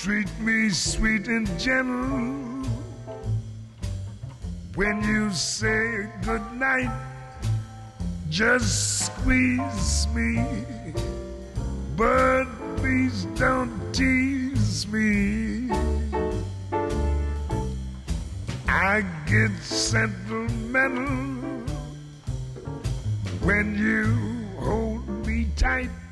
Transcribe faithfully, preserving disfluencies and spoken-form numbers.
treat me sweet and gentle when you say good night. Just squeeze me, but please don't tease me. I get sentimental when you hold me tight.